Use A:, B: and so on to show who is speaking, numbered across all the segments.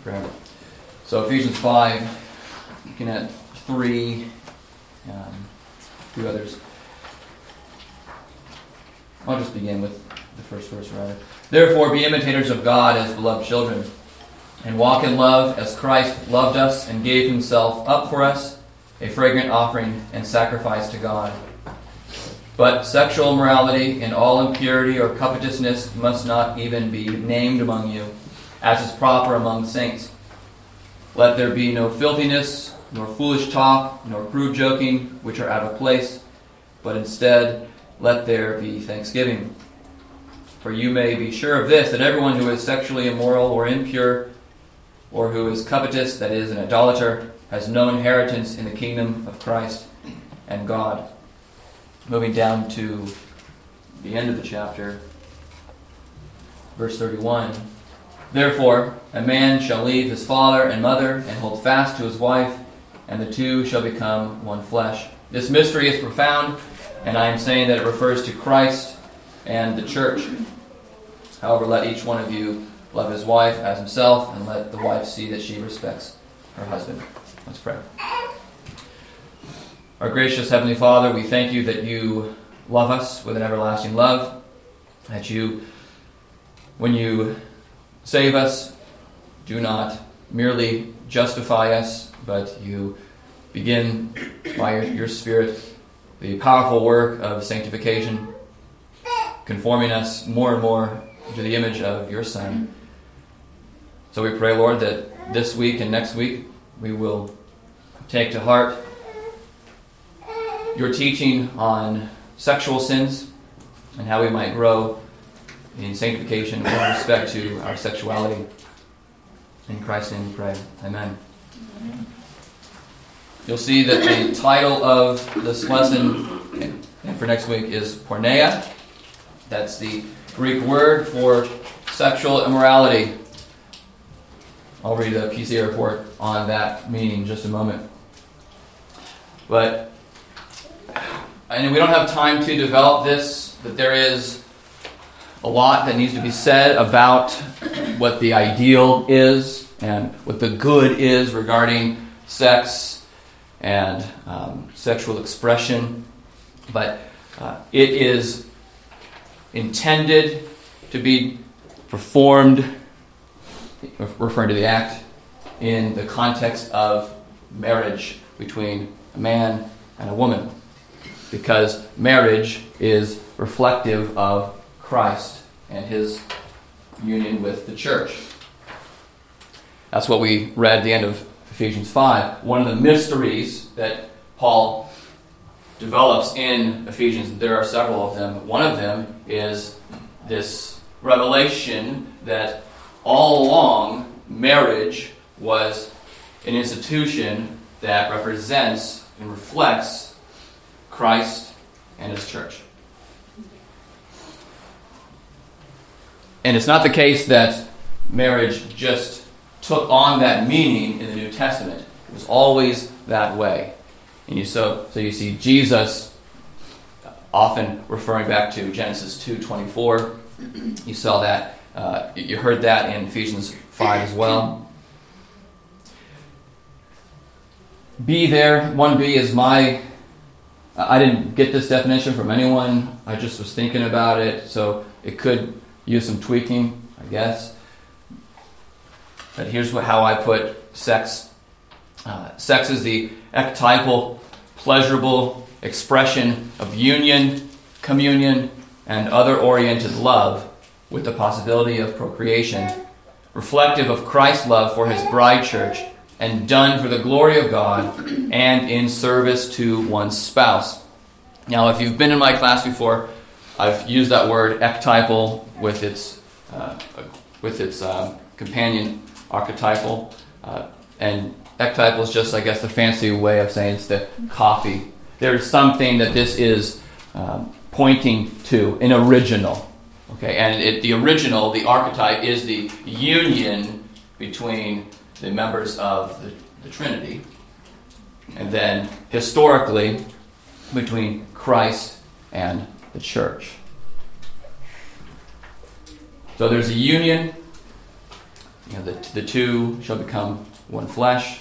A: prayer. So Ephesians 5, looking at two others. I'll just begin with the first verse, rather. Therefore, be imitators of God as beloved children, and walk in love as Christ loved us and gave himself up for us, a fragrant offering and sacrifice to God. But sexual immorality and all impurity or covetousness must not even be named among you, as is proper among saints. Let there be no filthiness, nor foolish talk, nor crude joking, which are out of place, but instead let there be thanksgiving. For you may be sure of this, that everyone who is sexually immoral or impure, or who is covetous, that is, an idolater, has no inheritance in the kingdom of Christ and God. Moving down to the end of the chapter, verse 31. Therefore, a man shall leave his father and mother and hold fast to his wife, and the two shall become one flesh. This mystery is profound, and I am saying that it refers to Christ and the church. However, let each one of you love his wife as himself, and let the wife see that she respects her husband. Let's pray. Our gracious Heavenly Father, we thank you that you love us with an everlasting love, that you, when you save us, do not merely justify us, but you begin by your Spirit the powerful work of sanctification, conforming us more and more to the image of your Son. So we pray, Lord, that this week and next week we will take to heart your teaching on sexual sins and how we might grow in sanctification with respect to our sexuality. In Christ's name we pray. Amen. You'll see that the title of this lesson and for next week is porneia. That's the Greek word for sexual immorality. I'll read a PCA report on that meaning in just a moment. But and we don't have time to develop this, but there is a lot that needs to be said about what the ideal is and what the good is regarding sex and sexual expression. But it is intended to be performed, referring to the act, in the context of marriage between a man and a woman, because marriage is reflective of Christ and his union with the church. That's what we read at the end of Ephesians 5. One of the mysteries that Paul develops in Ephesians, there are several of them. One of them is this revelation that all along marriage was an institution that represents and reflects Christ and his church. And it's not the case that marriage just took on that meaning in the New Testament. It was always that way. And so you see Jesus often referring back to Genesis 2:24. You saw that. You heard that in Ephesians 5 as well. Be there. 1b is I didn't get this definition from anyone. I just was thinking about it, so it could use some tweaking, I guess. But here's how I put sex. Sex is the archetypal, pleasurable expression of union, communion, and other-oriented love with the possibility of procreation, reflective of Christ's love for his bride church, and done for the glory of God and in service to one's spouse. Now, if you've been in my class before, I've used that word archetypal with its companion archetypal, and archetypal is just, I guess, the fancy way of saying it's the copy. There's something that this is pointing to, an original. Okay, and the original, the archetype, is the union between the members of the Trinity, and then historically between Christ and the church. So there's a union the two shall become one flesh.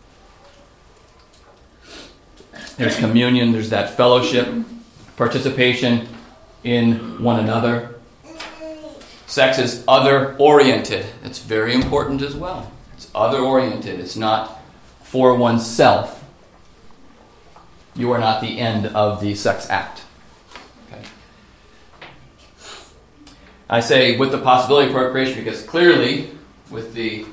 A: There's communion, there's that fellowship, participation in one another. Sex is other-oriented. It's very important as well. It's other-oriented. It's not for oneself. You are not the end of the sex act. Okay. I say with the possibility of procreation because clearly with the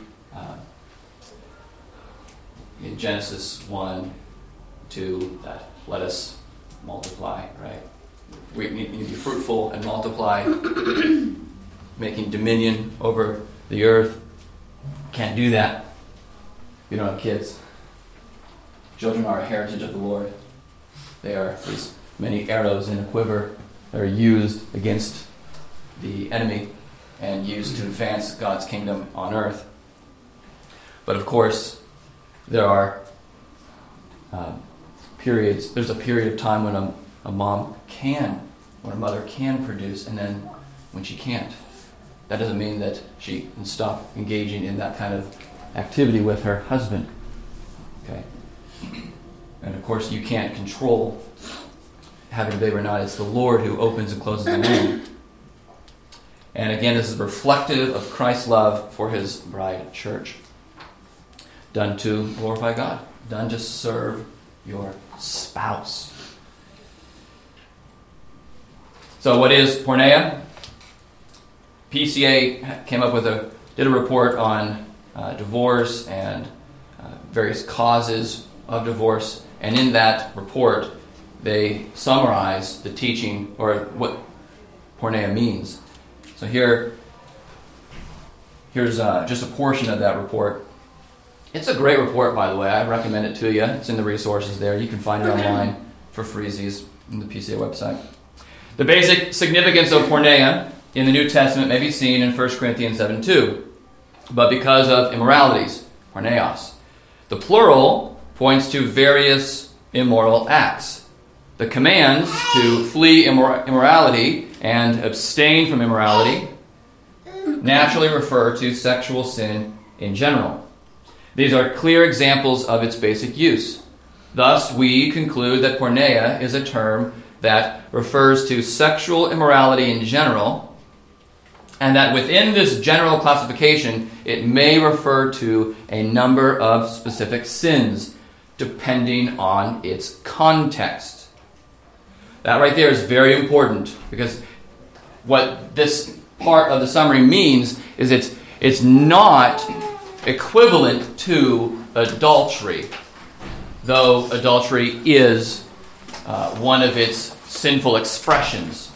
A: in Genesis 1, 2, that let us multiply, right? We need to be fruitful and multiply, making dominion over the earth. Can't do that if you don't have kids. Children are a heritage of the Lord. They are these many arrows in a quiver that are used against the enemy and used to advance God's kingdom on earth. But of course, there are periods. There's a period of time when a mother can produce, and then when she can't. That doesn't mean that she can stop engaging in that kind of activity with her husband. Okay. And of course, you can't control having a baby or not. It's the Lord who opens and closes the womb. And again, this is reflective of Christ's love for his bride church. Done to glorify God. Done to serve your spouse. So what is porneia? PCA did a report on divorce and various causes of divorce. And in that report, they summarize the teaching or what porneia means. So here's just a portion of that report. It's a great report, by the way. I recommend it to you. It's in the resources there. You can find it online for freezies on the PCA website. The basic significance of porneia in the New Testament may be seen in 1 Corinthians 7:2. But because of immoralities, porneios. The plural points to various immoral acts. The commands to flee immorality and abstain from immorality naturally refer to sexual sin in general. These are clear examples of its basic use. Thus, we conclude that porneia is a term that refers to sexual immorality in general, and that within this general classification, it may refer to a number of specific sins, depending on its context. That right there is very important, because what this part of the summary means is it's not equivalent to adultery, though adultery is one of its sinful expressions.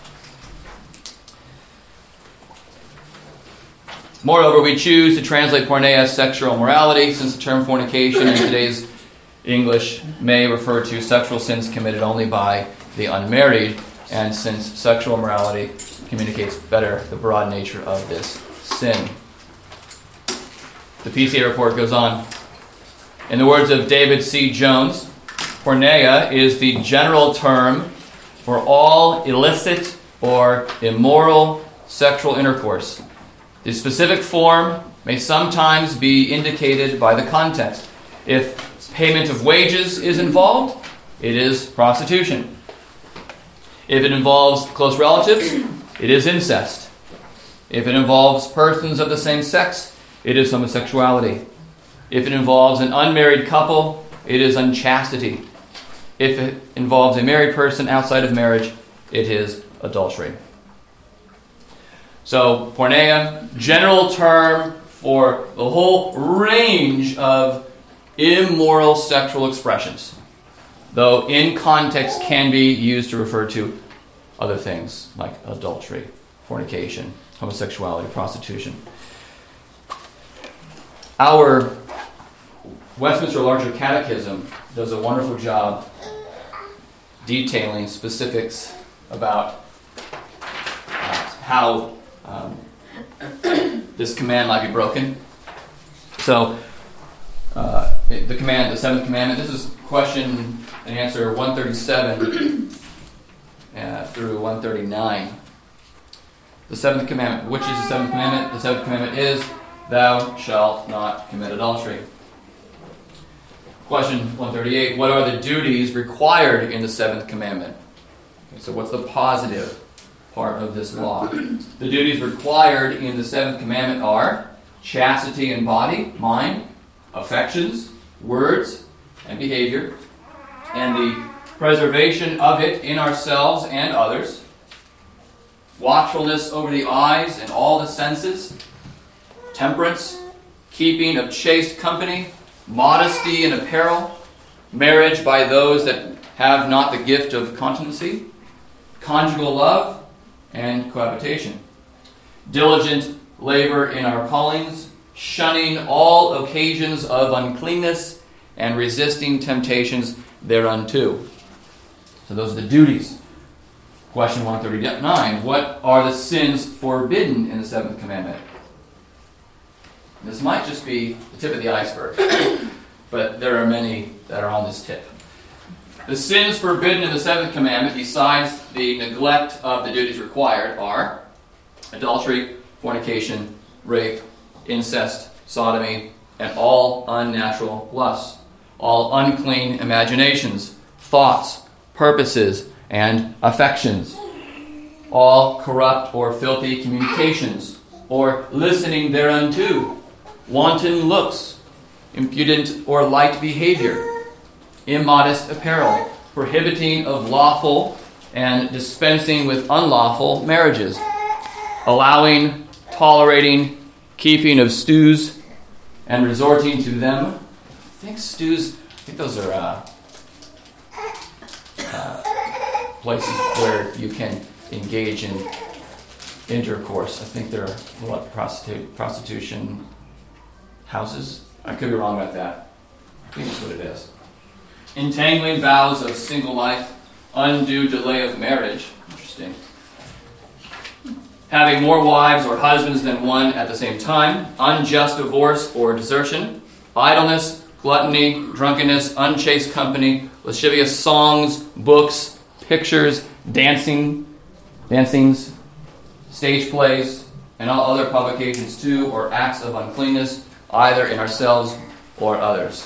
A: Moreover, we choose to translate porneia as sexual immorality, since the term fornication in today's English may refer to sexual sins committed only by the unmarried, and since sexual immorality communicates better the broad nature of this sin. The PCA report goes on. In the words of David C. Jones, porneia is the general term for all illicit or immoral sexual intercourse. The specific form may sometimes be indicated by the context. If payment of wages is involved, it is prostitution. If it involves close relatives, it is incest. If it involves persons of the same sex, it is homosexuality. If it involves an unmarried couple, it is unchastity. If it involves a married person outside of marriage, it is adultery. So, porneia, general term for the whole range of immoral sexual expressions, though in context can be used to refer to other things like adultery, fornication, homosexuality, prostitution. Our Westminster Larger Catechism does a wonderful job detailing specifics about how this command might be broken. So, the seventh commandment, this is question and answer 137 through 139. The seventh commandment. Which is the seventh commandment? The seventh commandment is, thou shalt not commit adultery. Question 138, what are the duties required in the seventh commandment? Okay, so what's the positive part of this law? The duties required in the seventh commandment are chastity in body, mind, affections, words, and behavior, and the preservation of it in ourselves and others, watchfulness over the eyes and all the senses, temperance, keeping of chaste company, modesty in apparel, marriage by those that have not the gift of continency, conjugal love, and cohabitation, diligent labor in our callings, shunning all occasions of uncleanness, and resisting temptations thereunto. So those are the duties. Question 139, what are the sins forbidden in the seventh commandment? This might just be the tip of the iceberg, but there are many that are on this tip. The sins forbidden in the seventh commandment, besides the neglect of the duties required, are adultery, fornication, rape, incest, sodomy, and all unnatural lusts, all unclean imaginations, thoughts, purposes, and affections, all corrupt or filthy communications, or listening thereunto, wanton looks, impudent or light behavior, immodest apparel, prohibiting of lawful and dispensing with unlawful marriages, allowing, tolerating, keeping of stews, and resorting to them. I think those are places where you can engage in intercourse. I think they're prostitution houses. I could be wrong about that. I think that's what it is. Entangling vows of single life, undue delay of marriage. Interesting. Having more wives or husbands than one at the same time, unjust divorce or desertion, idleness, gluttony, drunkenness, unchaste company, lascivious songs, books, pictures, dancings, stage plays, and all other provocations to or acts of uncleanness, either in ourselves or others.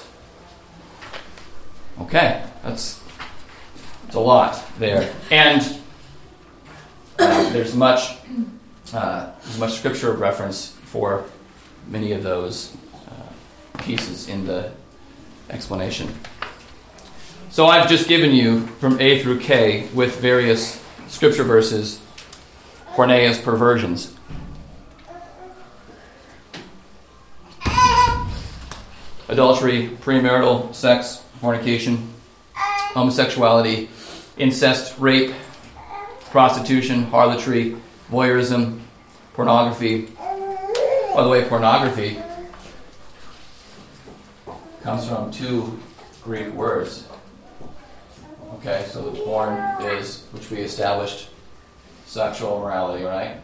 A: Okay, that's a lot there. And there's much scripture reference for many of those pieces in the explanation. So I've just given you from A through K with various scripture verses Pornea's perversions. Adultery, premarital sex, fornication, homosexuality, incest, rape, prostitution, harlotry, voyeurism, pornography. By the way, pornography comes from two Greek words. Okay, so the porn is, which we established, sexual immorality, right?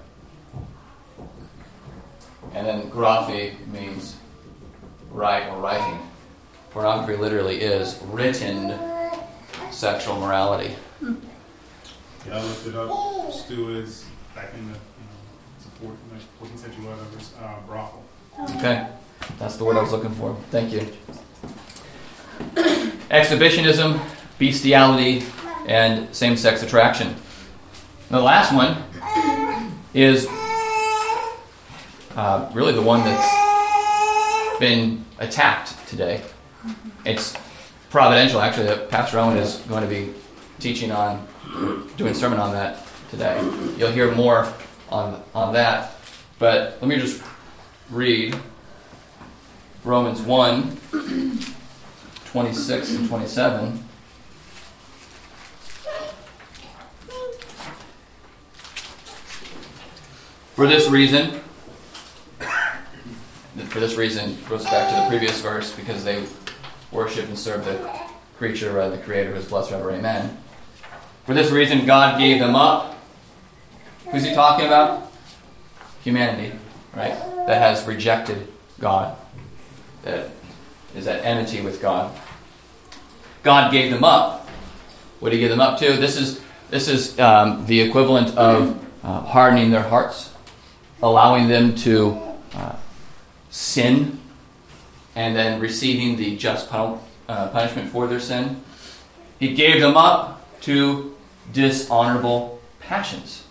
A: And then graphe means write or writing. Pornography literally is written sexual morality.
B: Yeah, I looked it up. Stew is back in the 14th century, whatever, brothel.
A: Okay, that's the word I was looking for. Thank you. Exhibitionism, bestiality, and same-sex attraction. The last one is really the one that's been attacked today. It's providential, actually, that Pastor Owen is going to be teaching on, doing a sermon on that today. You'll hear more on that. But let me just read Romans 1, 26 and 27. For this reason, it goes back to the previous verse, because they worship and serve the creature rather than the Creator, who is blessed forever. Amen. For this reason, God gave them up. Who's he talking about? Humanity, right? That has rejected God. That is at enmity with God. God gave them up. What did he give them up to? This is the equivalent of hardening their hearts, allowing them to sin and then receiving the just punishment for their sin. He gave them up to dishonorable passions.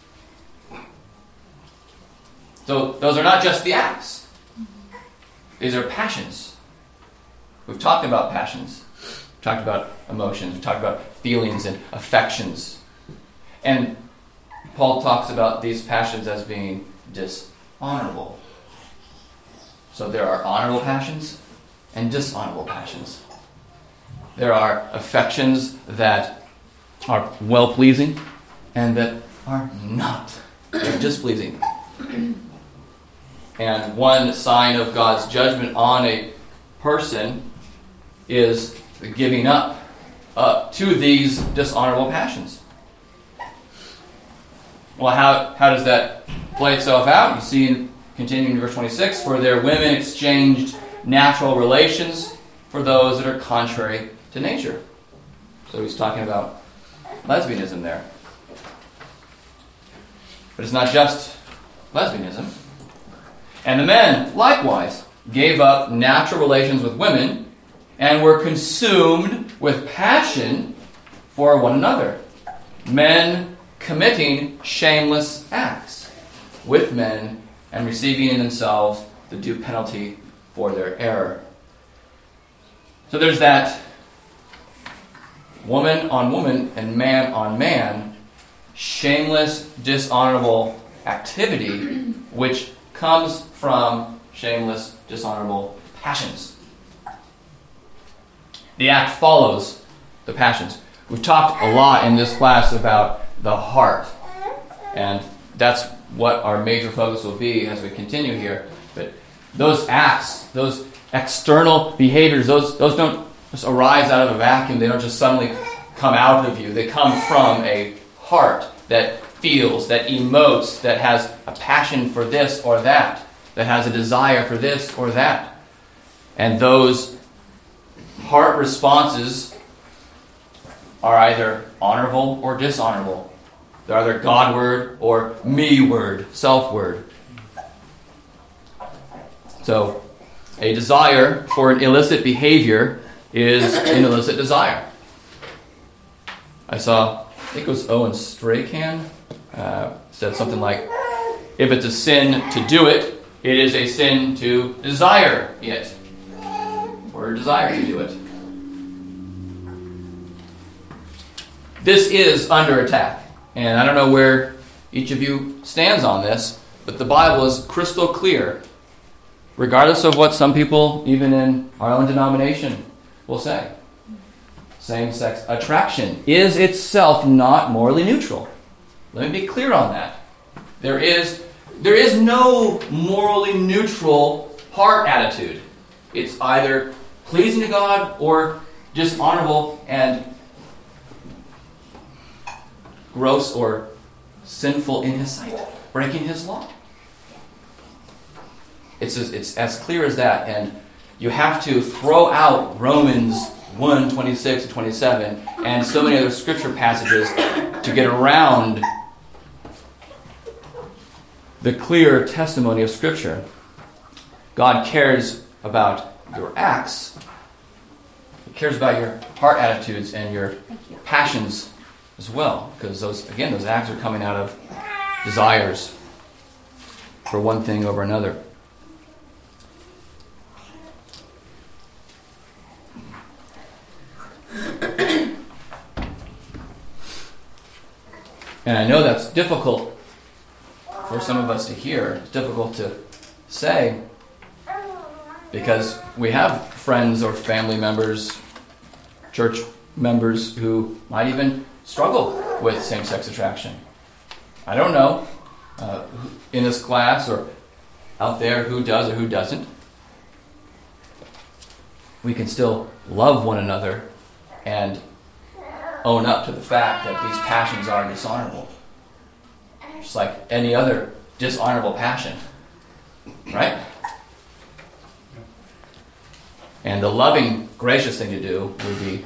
A: So those are not just the acts. These are passions. We've talked about passions. We've talked about emotions. We've talked about feelings and affections. And Paul talks about these passions as being dishonorable. So there are honorable passions and dishonorable passions. There are affections that are well-pleasing and that are not. They're displeasing. And one sign of God's judgment on a person is the giving up to these dishonorable passions. Well, how does that play itself out? You see, continuing in verse 26, for their women exchanged natural relations for those that are contrary to nature. So he's talking about lesbianism there. But it's not just lesbianism. And the men, likewise, gave up natural relations with women and were consumed with passion for one another. Men committing shameless acts with men and receiving in themselves the due penalty for their error. So there's that woman on woman and man on man, shameless, dishonorable activity, which comes from shameless, dishonorable passions. The act follows the passions. We've talked a lot in this class about the heart, and that's what our major focus will be as we continue here. But those acts, those external behaviors, those don't just arise out of a vacuum. They don't just suddenly come out of you. They come from a heart that feels, that emotes, that has a passion for this or that has a desire for this or that. And those heart responses are either honorable or dishonorable. They're either God-word or me-word, self-word. So, a desire for an illicit behavior is an illicit desire. I think it was Owen Strachan, said something like, if it's a sin to do it, it is a sin to desire it, or desire to do it. This is under attack, and I don't know where each of you stands on this, but the Bible is crystal clear, regardless of what some people, even in our own denomination, will say. Same-sex attraction is itself not morally neutral. Let me be clear on that. There is no morally neutral heart attitude. It's either pleasing to God or dishonorable and gross or sinful in His sight, breaking His law. It's as clear as that, and you have to throw out Romans 1, 26 and 27 and so many other scripture passages to get around the clear testimony of Scripture. God cares about your acts. He cares about your heart attitudes and your passions as well, because those acts are coming out of desires for one thing over another. And I know that's difficult for some of us to hear. It's difficult to say because we have friends or family members, church members who might even struggle with same-sex attraction. I don't know in this class or out there who does or who doesn't. We can still love one another and own up to the fact that these passions are dishonorable. Just like any other dishonorable passion. Right? And the loving, gracious thing to do would be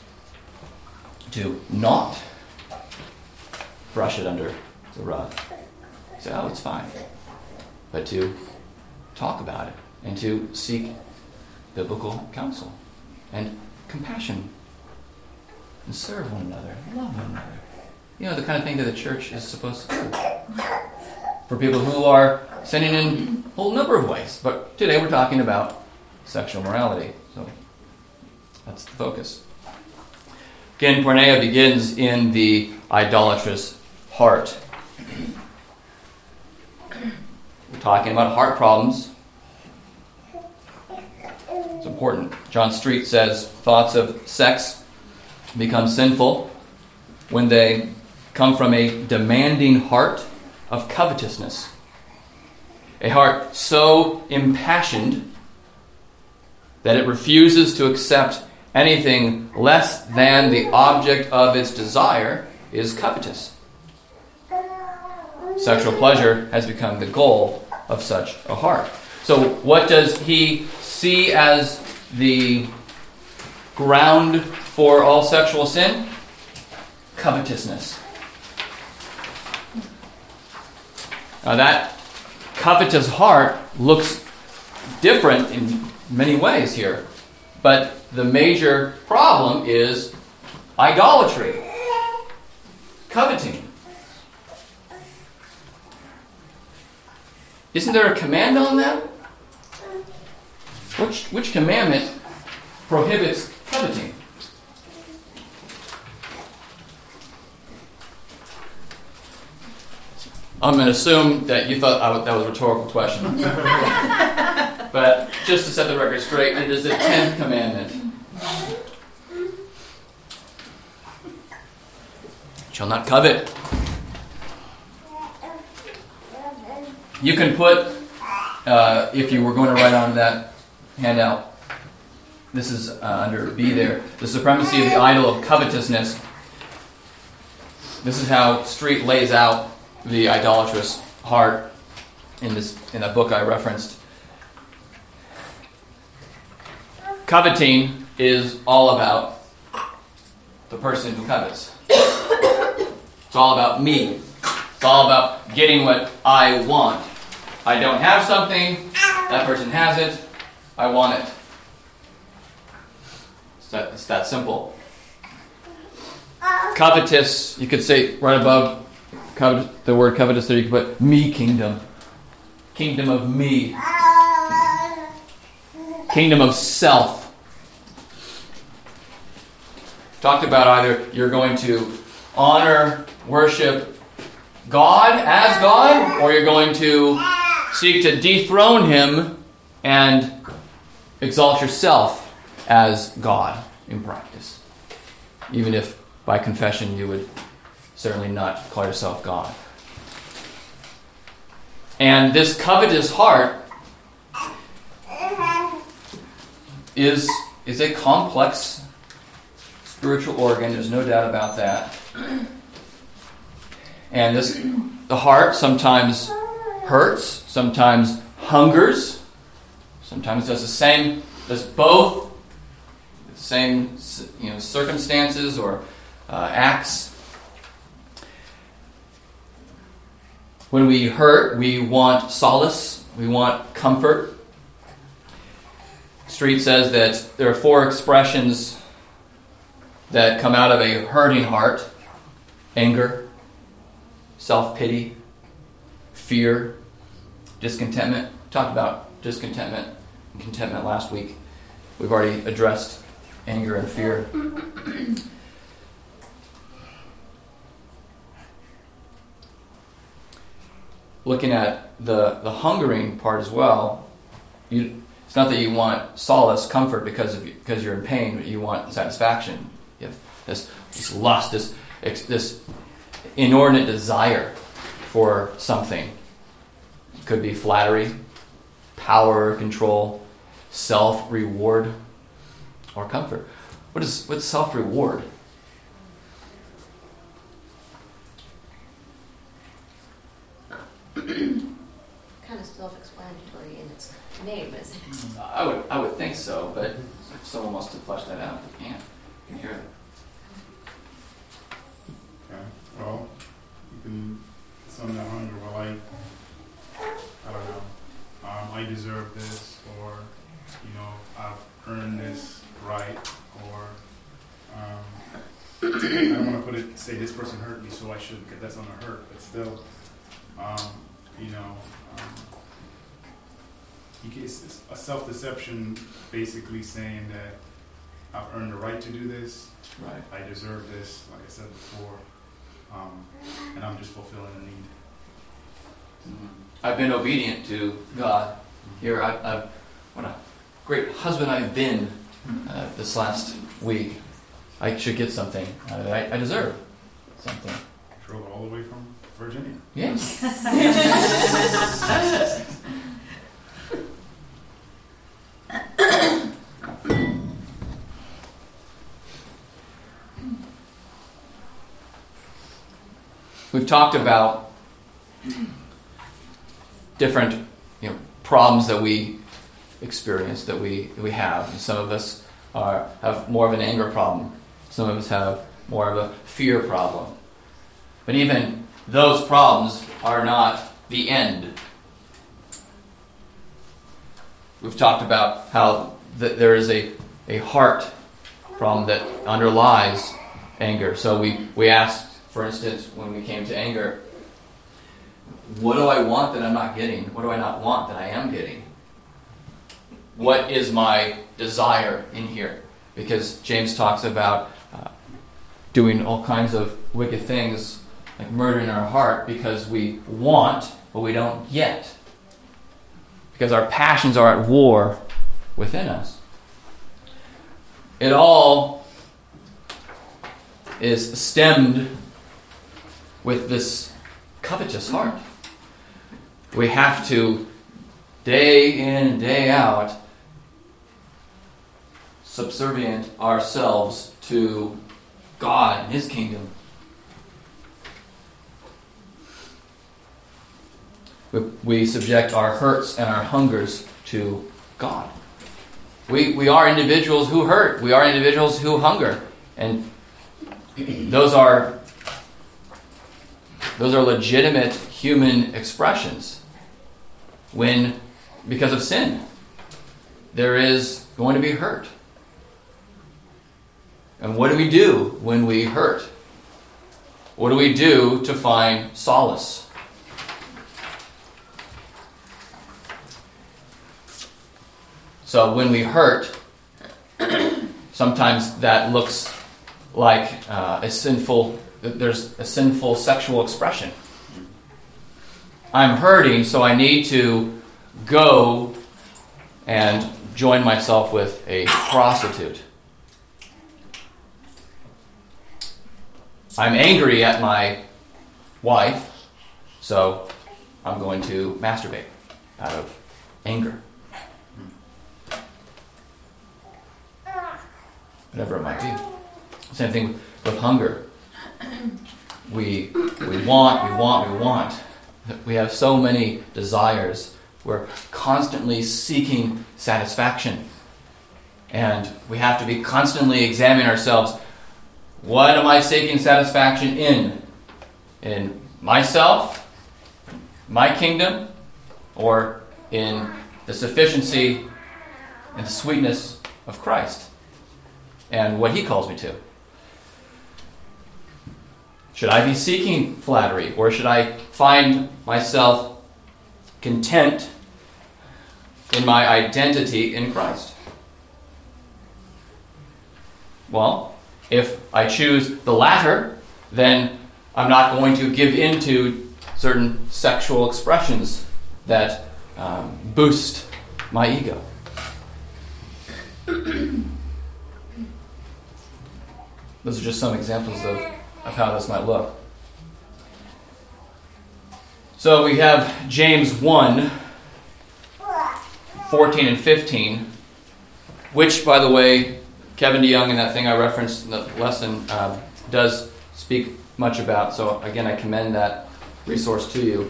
A: to not brush it under the rug. Say, oh, it's fine. But to talk about it and to seek biblical counsel and compassion and serve one another, love one another. You know, the kind of thing that the church is supposed to do for people who are sinning in a whole number of ways. But today we're talking about sexual morality. So that's the focus. Again, porneia begins in the idolatrous heart. We're talking about heart problems. It's important. John Street says thoughts of sex become sinful when they come from a demanding heart of covetousness. A heart so impassioned that it refuses to accept anything less than the object of its desire is covetous. Sexual pleasure has become the goal of such a heart. So what does he see as the ground for all sexual sin? Covetousness. Now that covetous heart looks different in many ways here. But the major problem is idolatry. Coveting. Isn't there a command on that? Which commandment prohibits coveting? I'm going to assume that you thought that was a rhetorical question. But just to set the record straight, it is the 10th commandment. Shall not covet. You can put, if you were going to write on that handout, this is under B there, the supremacy of the idol of covetousness. This is how Street lays out the idolatrous heart in the book I referenced. Coveting is all about the person who covets. It's all about me. It's all about getting what I want. I don't have something, that person has it, I want it. It's that simple. Covetous, you could say right above the word covetous there, you could put me kingdom. Kingdom of me. Kingdom of self. Talked about either you're going to honor, worship God as God, or you're going to seek to dethrone Him and exalt yourself as God in practice. Even if by confession you would certainly not call yourself God. And this covetous heart is a complex spiritual organ. There's no doubt about that. And the heart sometimes hurts, sometimes hungers, sometimes does both, the same circumstances or acts. When we hurt, we want solace, we want comfort. Street says that there are 4 expressions that come out of a hurting heart: anger, self-pity, fear, discontentment. We talked about discontentment and contentment last week. We've already addressed anger and fear. Looking at the hungering part as well, it's not that you want solace, comfort because you're in pain, but you want satisfaction. You have this lust, this inordinate desire for something. It could be flattery, power, control, self-reward, or comfort. What's self-reward?
C: Kind of self-explanatory in its name, isn't it?
A: I would think so, but if someone wants to flesh that out, they can. You can hear it.
B: Okay. Well, you can sum that hunger. Well, I don't know. I deserve this, I've earned this right, or I don't want to say this person hurt me, so I should get that's on a hurt, but still, it's a self-deception, basically saying that I've earned the right to do this,
A: Right.
B: I deserve this, like I said before, and I'm just fulfilling a need.
A: I've been obedient to God. Here, what a great husband I've been this last week. I should get something out of it. I deserve something.
B: Drove all the way from Virginia.
A: Yes. We've talked about different, problems that we experience, that we have. And some of us have more of an anger problem. Some of us have more of a fear problem. But even those problems are not the end. We've talked about how there is a heart problem that underlies anger. So we asked, for instance, when we came to anger, what do I want that I'm not getting? What do I not want that I am getting? What is my desire in here? Because James talks about doing all kinds of wicked things, like murder in our heart, because we want, but we don't get. Because our passions are at war within us. It all is stemmed with this covetous heart. We have to, day in and day out, subservient ourselves to God and His kingdom. We subject our hurts and our hungers to God. We are individuals who hurt. We are individuals who hunger. And those are legitimate human expressions. Because of sin, there is going to be hurt. And what do we do when we hurt? What do we do to find solace? So when we hurt, sometimes that looks like there's a sinful sexual expression. I'm hurting, so I need to go and join myself with a prostitute. I'm angry at my wife, so I'm going to masturbate out of anger. Whatever it might be. Same thing with hunger. We want. We have so many desires. We're constantly seeking satisfaction. And we have to be constantly examining ourselves. What am I seeking satisfaction in? In myself? My kingdom? Or in the sufficiency and sweetness of Christ and what He calls me to? Should I be seeking flattery, or should I find myself content in my identity in Christ? Well, if I choose the latter, then I'm not going to give in to certain sexual expressions that boost my ego. Those are just some examples of how this might look. So we have James 1, 14 and 15, which, by the way, Kevin DeYoung in that thing I referenced in the lesson does speak much about. So again, I commend that resource to you.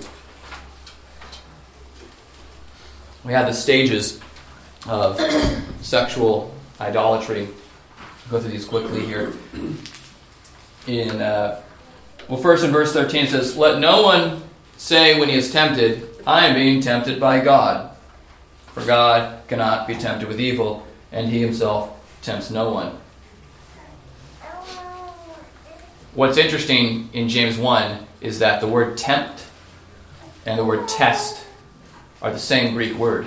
A: We have the stages of sexual idolatry. I'll go through these quickly here. First in verse 13 it says, "Let no one say when he is tempted, I am being tempted by God. For God cannot be tempted with evil, and he himself tempts no one. What's interesting in James 1 is that the word tempt and the word test are the same Greek word.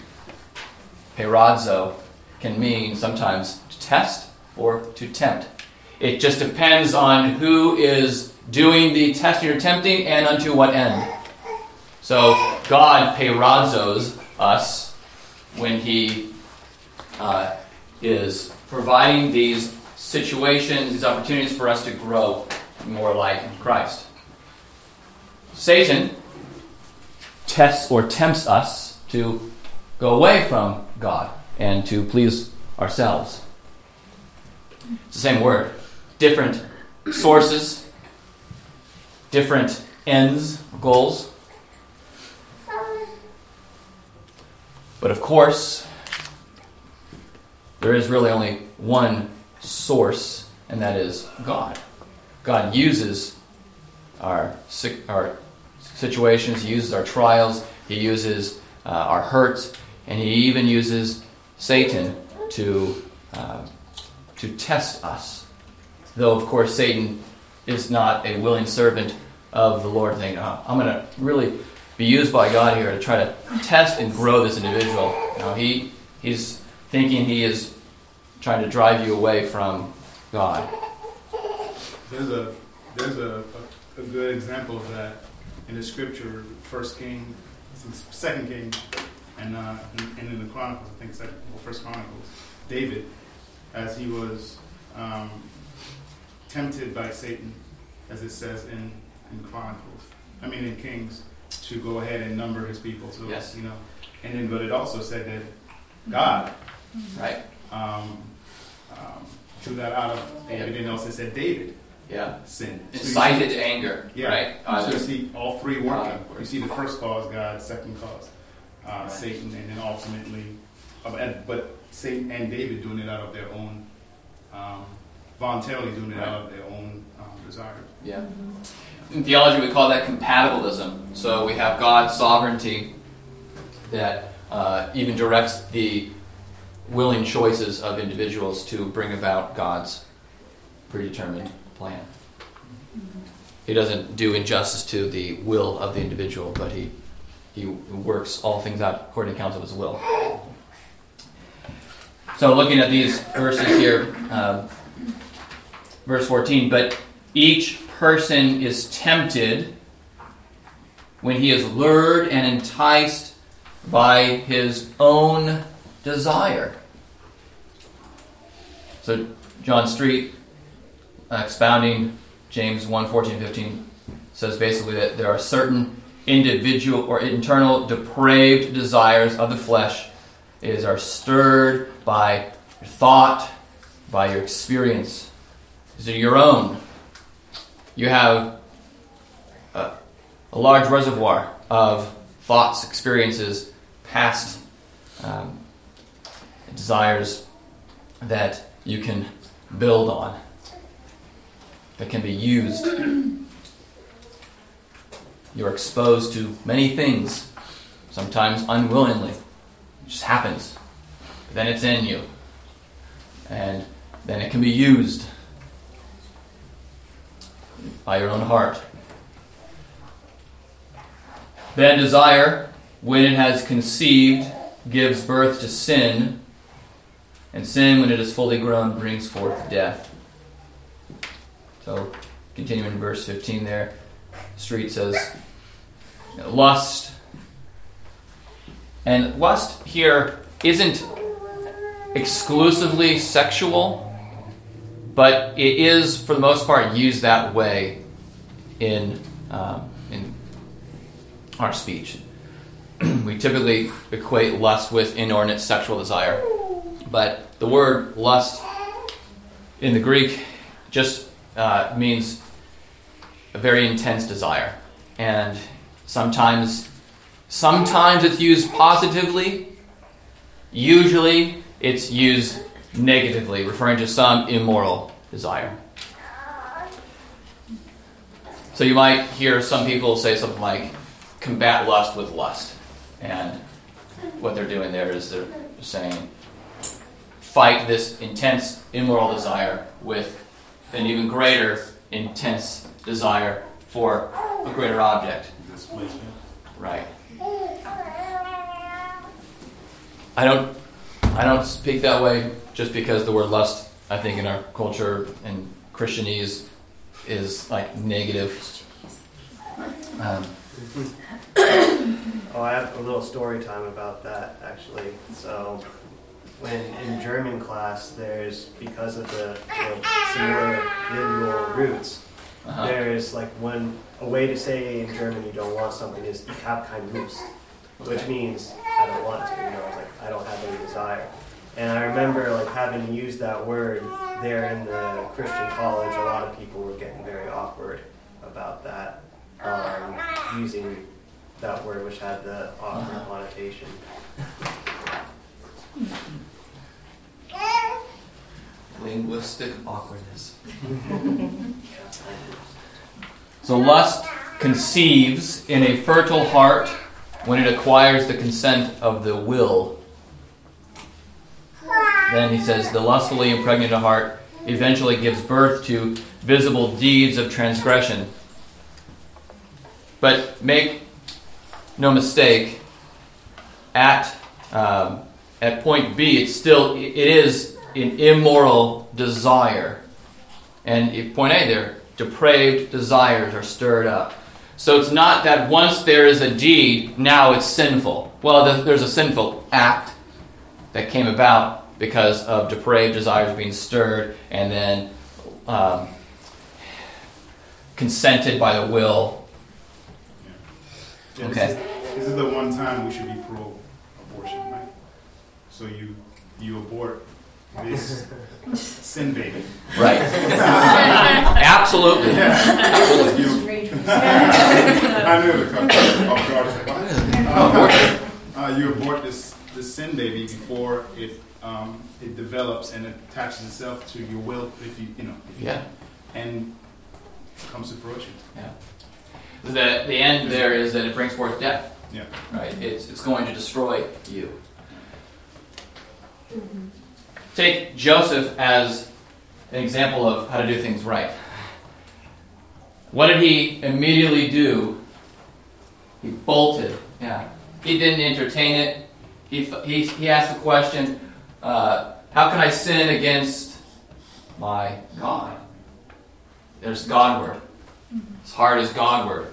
A: Peirazo can mean sometimes to test or to tempt. It just depends on who is doing the testing or tempting and unto what end. So God peirazos us when he is providing these situations, these opportunities for us to grow more like Christ. Satan tests or tempts us to go away from God and to please ourselves. It's the same word. Different sources, different ends, goals. But of course, there is really only one source, and that is God. God uses our situations, he uses our trials, he uses our hurts, and he even uses Satan to test us. Though, of course, Satan is not a willing servant of the Lord, thinking, I'm going to really be used by God here to try to test and grow this individual. He's thinking he is trying to drive you away from God.
B: There's a good example of that in the scripture, Second King, and in the Chronicles, I think First Chronicles. David, as he was tempted by Satan, as it says in Kings, to go ahead and number his people. So
A: yes.
B: And then, but it also said that God,
A: right,
B: drew that out of everything else. It said David, sinned,
A: incited anger, right?
B: So you see all three working. You see the first cause, God; second cause, Satan, and then ultimately, but Satan and David doing it out of their own, voluntarily doing it out of their own desire.
A: Yeah. In theology, we call that compatibilism. So we have God's sovereignty that even directs the willing choices of individuals to bring about God's predetermined plan. He doesn't do injustice to the will of the individual, but he works all things out according to the counsel of his will. So looking at these verses here, verse 14, but each person is tempted when he is lured and enticed by his own desire. So John Street, expounding James 1:14-15, says basically that there are certain individual or internal depraved desires of the flesh. It are stirred by your thought, by your experience. These are your own. You have a large reservoir of thoughts, experiences, past desires that you can build on, that can be used. You're exposed to many things, sometimes unwillingly. It just happens. But then it's in you. And then it can be used by your own heart. Then desire, when it has conceived, gives birth to sin, and sin, when it is fully grown, brings forth death. So, continuing in verse 15 there, Street says, lust. And lust here isn't exclusively sexual, but it is, for the most part, used that way in our speech. We typically equate lust with inordinate sexual desire. But the word lust in the Greek just means a very intense desire. And sometimes it's used positively. Usually it's used negatively, referring to some immoral desire. So you might hear some people say something like, combat lust with lust. And what they're doing there is they're saying, fight this intense immoral desire with an even greater intense desire for a greater object.
B: Displacement.
A: Right. I don't speak that way just because the word lust, I think, in our culture and Christianese is like negative.
D: Oh, I have a little story time about that, actually. So, when in German class, because of the similar lineal roots, there's like a way to say in German you don't want something is ich hab keine Lust, which means I don't want to, it's like I don't have any desire. And I remember like having to use that word there in the Christian college. A lot of people were getting very awkward about that, using that word, which had the awkward connotation.
A: Linguistic awkwardness. So lust conceives in a fertile heart when it acquires the consent of the will. Then he says, the lustfully impregnated heart eventually gives birth to visible deeds of transgression. But make no mistake, at point B, it is an immoral desire. And at point A, their depraved desires are stirred up. So it's not that once there is a deed, now it's sinful. Well, there's a sinful act that came about because of depraved desires being stirred and then consented by the will.
B: Yeah,
A: Okay.
B: This is the one time we should be pro-abortion, right? So you abort this sin baby.
A: Right. Absolutely.
B: Yeah.
A: Absolutely.
B: I knew it would come off guard. It's like, you abort this sin baby before it develops and attaches itself to your will, and comes to fruition.
A: Yeah. The end there is that it brings forth death.
B: Yeah.
A: Right. It's going to destroy you. Take Joseph as an example of how to do things right. What did he immediately do? He bolted. Yeah. He didn't entertain it. He asked the question, how can I sin against my God? There's Godward. His heart is Godward.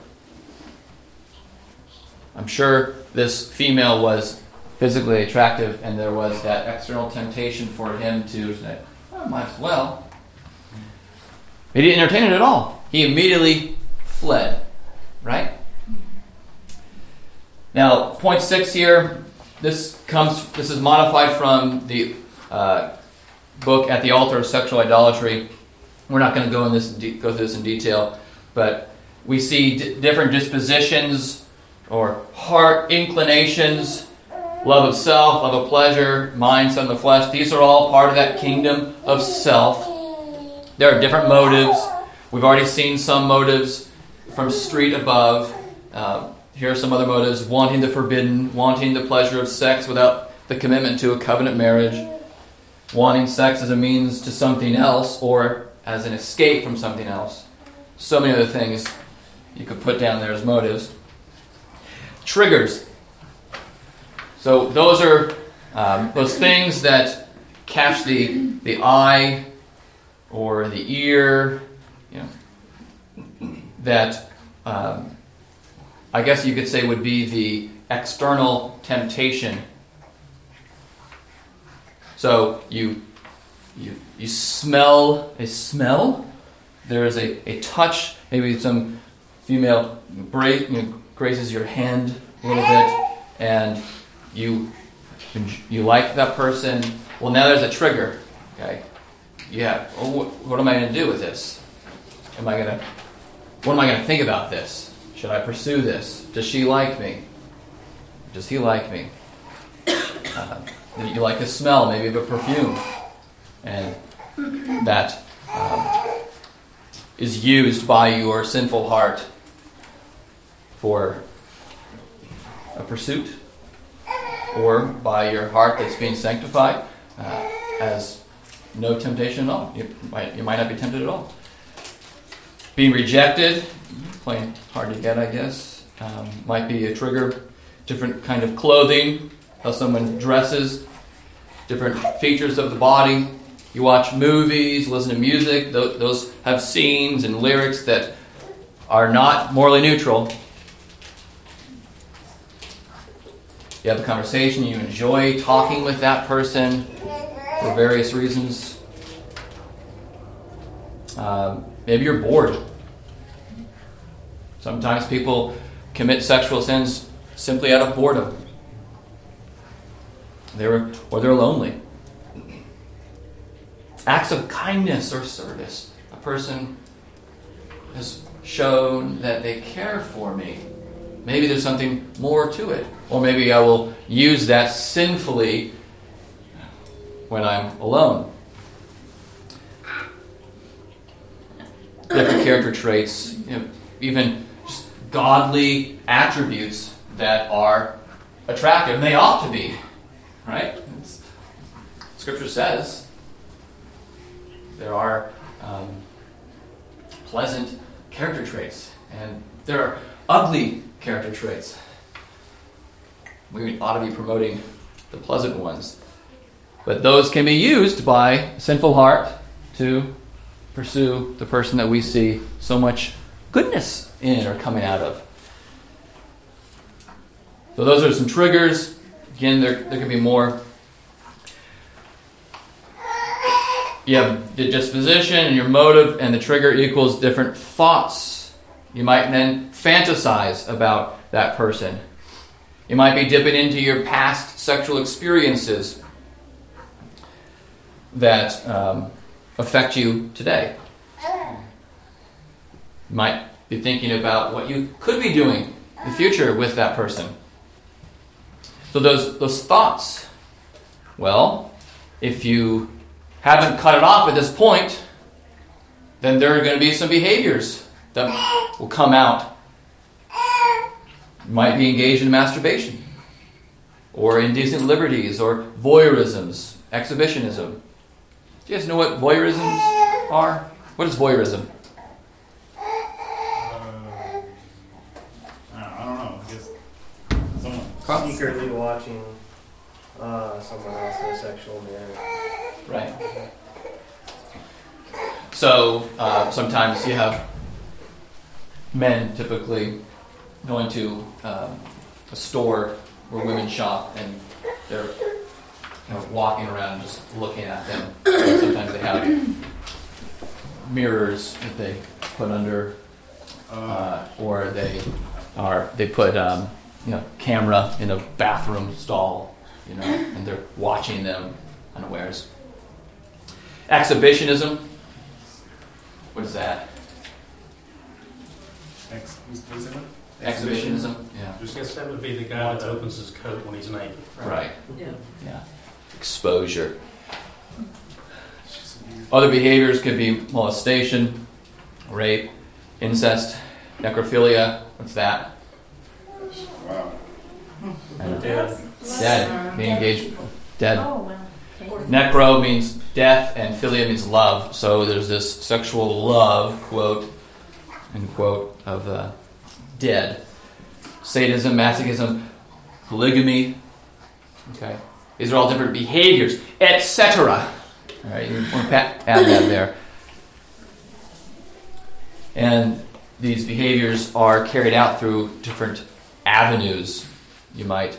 A: I'm sure this female was physically attractive, and there was that external temptation for him to say, oh, might as well. He didn't entertain it at all. He immediately fled. Right? Now, point 6 here, this is modified from the book At the Altar of Sexual Idolatry. We're not going to go through this in detail, but we see different dispositions or heart inclinations, love of self, love of pleasure, mind, son of the flesh. These are all part of that kingdom of self. There are different motives. We've already seen some motives from street above. Here are some other motives: wanting the forbidden, wanting the pleasure of sex without the commitment to a covenant marriage, wanting sex as a means to something else or as an escape from something else. So many other things you could put down there as motives. Triggers. So those are those things that catch the eye or the ear, that I guess you could say would be the external temptation. So you smell a smell. There is a touch. Maybe some female grazes your hand a little bit, and you like that person. Well, now there's a trigger. Okay, yeah. Well, what am I going to do with this? What am I going to think about this? Should I pursue this? Does she like me? Does he like me? You like the smell, maybe of a perfume, and that is used by your sinful heart for a pursuit. or by your heart that's being sanctified, as no temptation at all. You might not be tempted at all. Being rejected, plain hard to get, I guess, might be a trigger. Different kind of clothing, how someone dresses, different features of the body. You watch movies, listen to music. Those have scenes and lyrics that are not morally neutral. You have a conversation, you enjoy talking with that person for various reasons. Maybe you're bored. Sometimes people commit sexual sins simply out of boredom. They're lonely. Acts of kindness or service. A person has shown that they care for me. Maybe there's something more to it. Or maybe I will use that sinfully when I'm alone. Different character traits, even just godly attributes that are attractive. And they ought to be, right? Scripture says there are pleasant character traits, and there are ugly character traits. We ought to be promoting the pleasant ones. But those can be used by a sinful heart to pursue the person that we see so much goodness in or coming out of. So those are some triggers. Again, there can be more. You have the disposition and your motive, and the trigger equals different thoughts. You might then fantasize about that person. You might be dipping into your past sexual experiences that affect you today. You might be thinking about what you could be doing in the future with that person. So those thoughts, well, if you haven't cut it off at this point, then there are going to be some behaviors that will come out. You might be engaged in masturbation, or indecent liberties, or voyeurisms, exhibitionism. Do you guys know what voyeurisms are? What is voyeurism?
B: I don't know. I guess someone
D: Secretly watching someone else in a sexual manner.
A: Right. So sometimes you have men typically going to a store where women shop, and they're walking around just looking at them. Sometimes they have mirrors that they put under, or they put camera in a bathroom stall, and they're watching them unawares. Exhibitionism. What is that? Exhibitionism. Yeah.
E: I guess that would be the guy that opens his coat when he's naked.
A: Right.
C: Yeah.
A: Exposure. Other behaviors could be molestation, rape, incest, necrophilia. What's that?
B: Wow.
A: Dead. Being engaged. Dead.
C: Oh, wow.
A: Necro means death, and philia means love. So there's this sexual love, quote, unquote, of dead. Sadism, masochism, polygamy. Okay. These are all different behaviors, etc. All right, you want to add that there. And these behaviors are carried out through different avenues. You might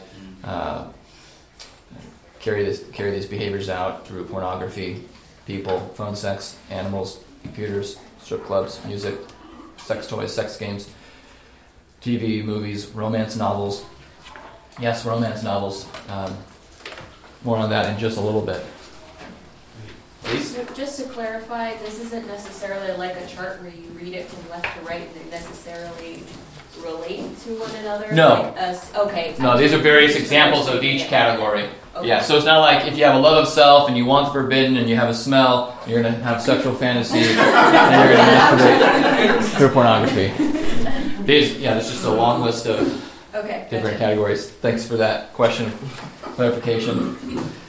A: carry these behaviors out through pornography, people, phone sex, animals, computers, strip clubs, music, sex toys, sex games, TV, movies, romance novels. Yes, romance novels. More on that in just a little bit. Please?
C: So just to clarify, this isn't necessarily like a chart where you read it from left to right and they necessarily relate to one another?
A: No.
C: Okay.
A: No, these are various examples of each category.
C: Okay.
A: Yeah, so it's not like if you have a love of self and you want the forbidden and you have a smell, you're going to have sexual fantasies and you're going to masturbate through pornography. There's just a long list of
C: Okay.
A: different
C: Gotcha.
A: categories. Thanks for that question. clarification.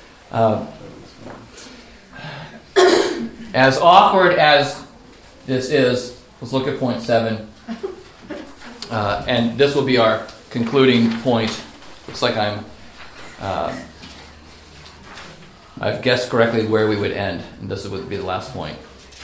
A: As awkward as this is, let's look at point 7. And this will be our concluding point. Looks like I've guessed correctly where we would end, and this would be the last point.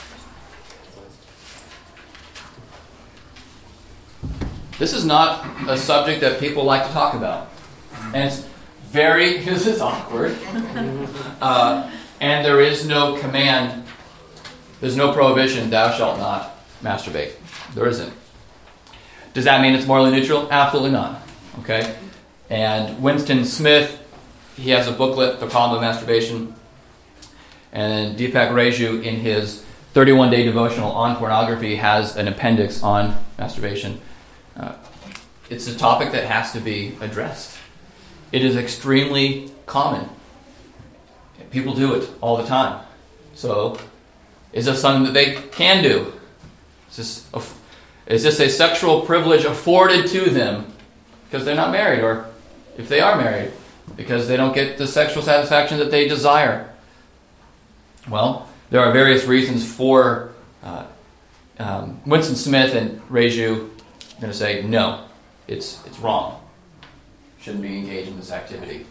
A: This is not a subject that people like to talk about. And it's this is awkward. And there is no command, there's no prohibition, thou shalt not masturbate. There isn't. Does that mean it's morally neutral? Absolutely not. Okay? And Winston Smith, he has a booklet, The Problem of Masturbation. And Deepak Reju, in his 31-day devotional on pornography, has an appendix on masturbation. It's a topic that has to be addressed. It is extremely common. People do it all the time. So, is this something that they can do? Is this a sexual privilege afforded to them because they're not married, or if they are married, because they don't get the sexual satisfaction that they desire? Well, there are various reasons for Winston Smith and Reju going to say, no, it's wrong. Shouldn't be engaged in this activity.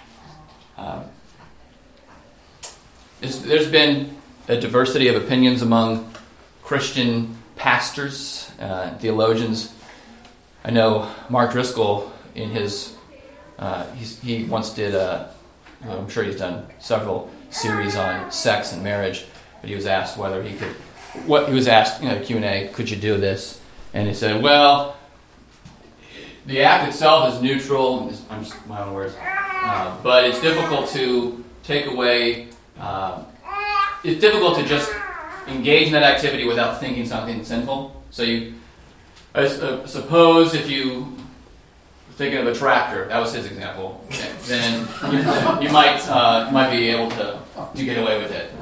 A: There's been a diversity of opinions among Christian pastors, theologians. I know Mark Driscoll, in his, he once did, I'm sure he's done several series on sex and marriage, but he was asked whether he could, he was asked, Q&A, could you do this? And he said, well, the act itself is neutral, I'm just my own words, but it's difficult to take away, it's difficult to just engage in that activity without thinking something sinful. So suppose if you were thinking of a tractor, that was his example, then you might be able to get away with it.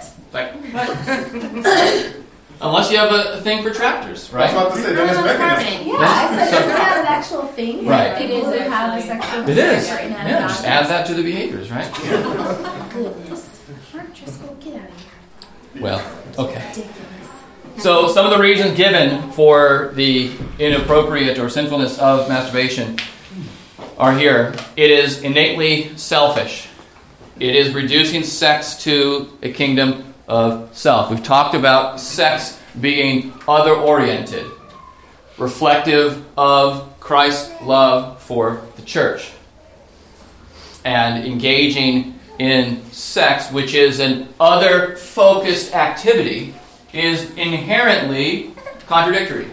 A: Unless you have a thing for tractors, right?
B: I was about to say, then it's mechanism.
F: Yeah, I said, isn't that an actual thing?
A: Right.
F: It is. Have a sexual
A: It is.
F: desire and
A: Yeah, just add that to the behaviors, right?
F: Goodness. Mark Driscoll, get out of here.
A: Well, okay.
F: Ridiculous.
A: So some of the reasons given for the inappropriate or sinfulness of masturbation are here. It is innately selfish. It is reducing sex to a kingdom of self. We've talked about sex being other-oriented, reflective of Christ's love for the church. And engaging in sex, which is an other-focused activity, is inherently contradictory.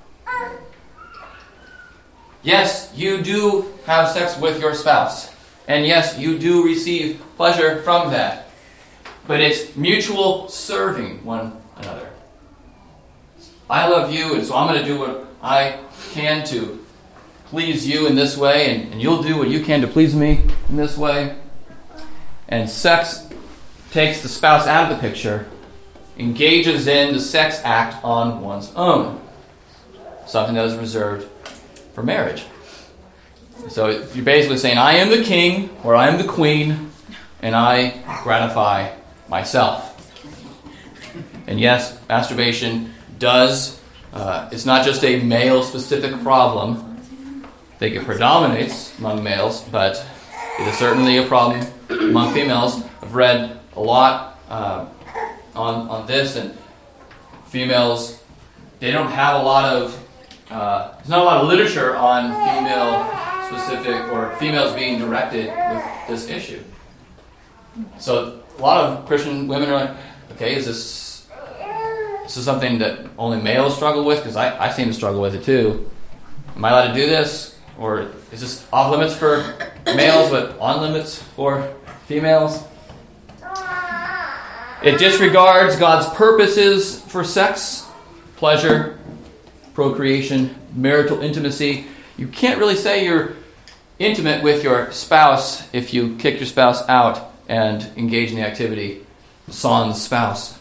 A: Yes, you do have sex with your spouse. And yes, you do receive pleasure from that. But it's mutual serving one another. I love you, and so I'm going to do what I can to please you in this way, and you'll do what you can to please me in this way. And sex takes the spouse out of the picture, engages in the sex act on one's own. Something that is reserved for marriage. So you're basically saying, I am the king, or I am the queen, and I gratify myself. And yes, masturbation does, it's not just a male-specific problem. I think it predominates among males, but it is certainly a problem among females. I've read a lot on this, and females, they don't have a lot of, there's not a lot of literature on female-specific or females being directed with this issue. So a lot of Christian women are like, okay, is this something that only males struggle with? Because I seem to struggle with it too. Am I allowed to do this? Or is this off limits for males but on limits for females? It disregards God's purposes for sex, pleasure, procreation, marital intimacy. You can't really say you're intimate with your spouse if you kick your spouse out and engage in the activity sans spouse.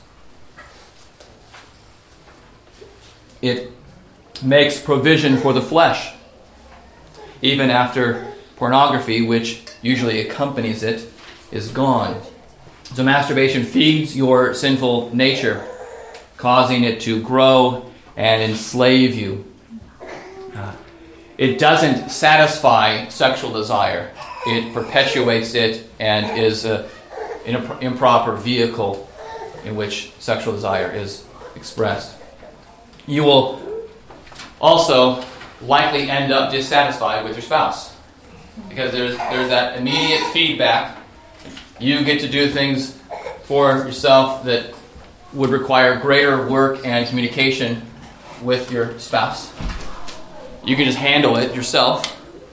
A: It makes provision for the flesh, even after pornography, which usually accompanies it is gone. So masturbation feeds your sinful nature, causing it to grow and enslave you. It doesn't satisfy sexual desire. It perpetuates it and is an improper vehicle in which sexual desire is expressed. You will also likely end up dissatisfied with your spouse because there's that immediate feedback. You get to do things for yourself that would require greater work and communication with your spouse. You can just handle it yourself.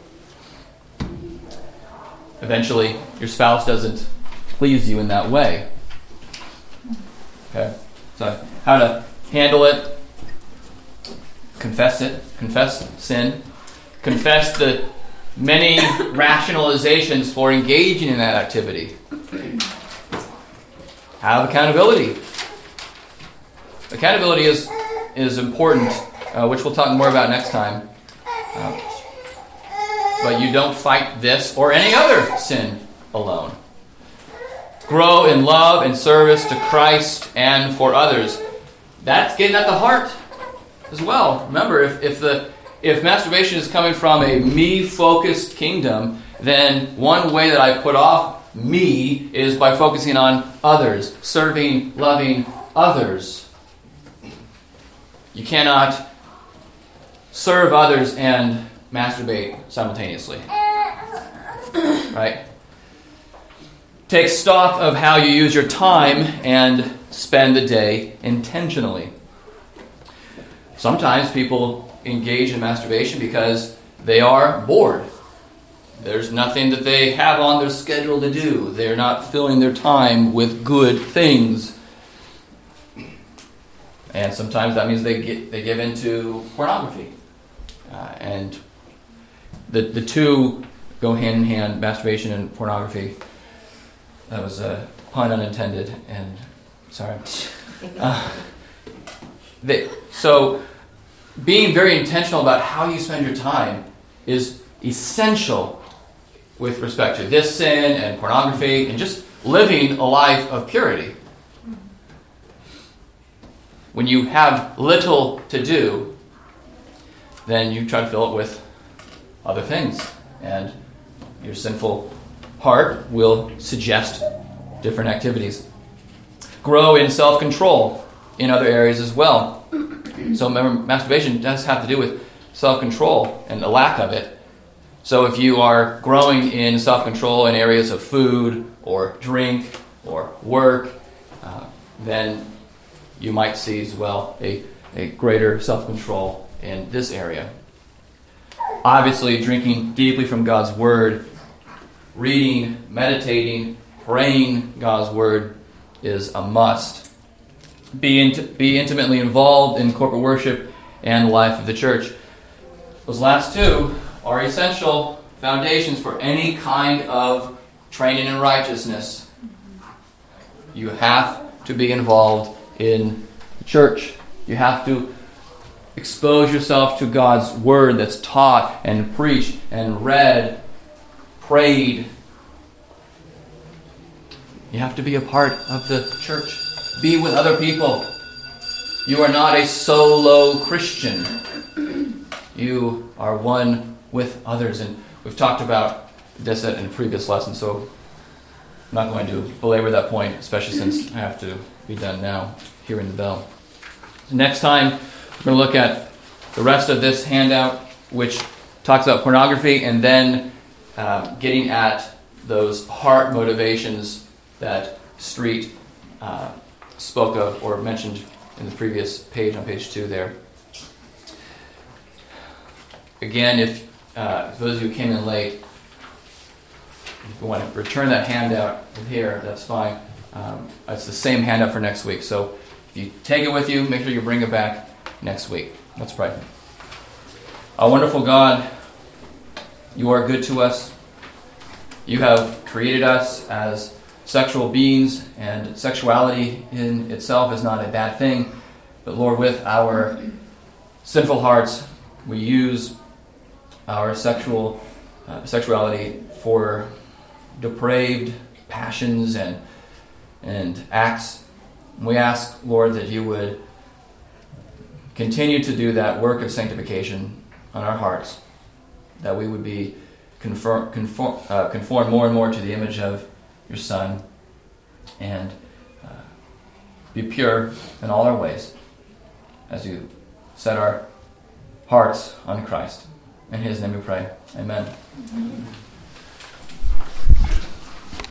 A: Eventually, your spouse doesn't please you in that way. Okay? So, how to handle it? Confess it. Confess sin. Confess the many rationalizations for engaging in that activity. Have accountability. Accountability is important, which we'll talk more about next time. But you don't fight this or any other sin alone. Grow in love and service to Christ and for others. That's getting at the heart as well. Remember, if masturbation is coming from a me-focused kingdom, then one way that I put off me is by focusing on others, serving, loving others. You cannot serve others and masturbate simultaneously. Right? Take stock of how you use your time and spend the day intentionally. Sometimes people engage in masturbation because they are bored. There's nothing that they have on their schedule to do. They're not filling their time with good things. And sometimes that means they give into pornography. And the two go hand in hand, masturbation and pornography. That was a pun unintended, and sorry. So being very intentional about how you spend your time is essential with respect to this sin and pornography and just living a life of purity. When you have little to do, then you try to fill it with other things. And your sinful heart will suggest different activities. Grow in self-control in other areas as well. So remember, masturbation does have to do with self-control and the lack of it. So if you are growing in self-control in areas of food or drink or work, then you might see as well a greater self-control in this area. Obviously, drinking deeply from God's Word, reading, meditating, praying God's Word is a must. Be intimately involved in corporate worship and the life of the church. Those last two are essential foundations for any kind of training in righteousness. You have to be involved in the church. You have to expose yourself to God's Word that's taught and preached and read, prayed. You have to be a part of the church. Be with other people. You are not a solo Christian. You are one with others. And we've talked about this in a previous lesson, so I'm not going to belabor that point, especially since I have to be done now, hearing the bell. Next time, we're going to look at the rest of this handout, which talks about pornography, and then getting at those heart motivations that Street spoke of or mentioned in the previous page, on page 2 there. Again, if those of you who came in late, if you want to return that handout here, that's fine. It's the same handout for next week. So if you take it with you, make sure you bring it back next week. Let's pray. Our wonderful God, you are good to us. You have created us as sexual beings, and sexuality in itself is not a bad thing. But Lord, with our sinful hearts, we use our sexuality for depraved passions and acts. We ask, Lord, that you would continue to do that work of sanctification on our hearts, that we would be conformed more and more to the image of your Son, and be pure in all our ways as you set our hearts on Christ. In his name we pray. Amen.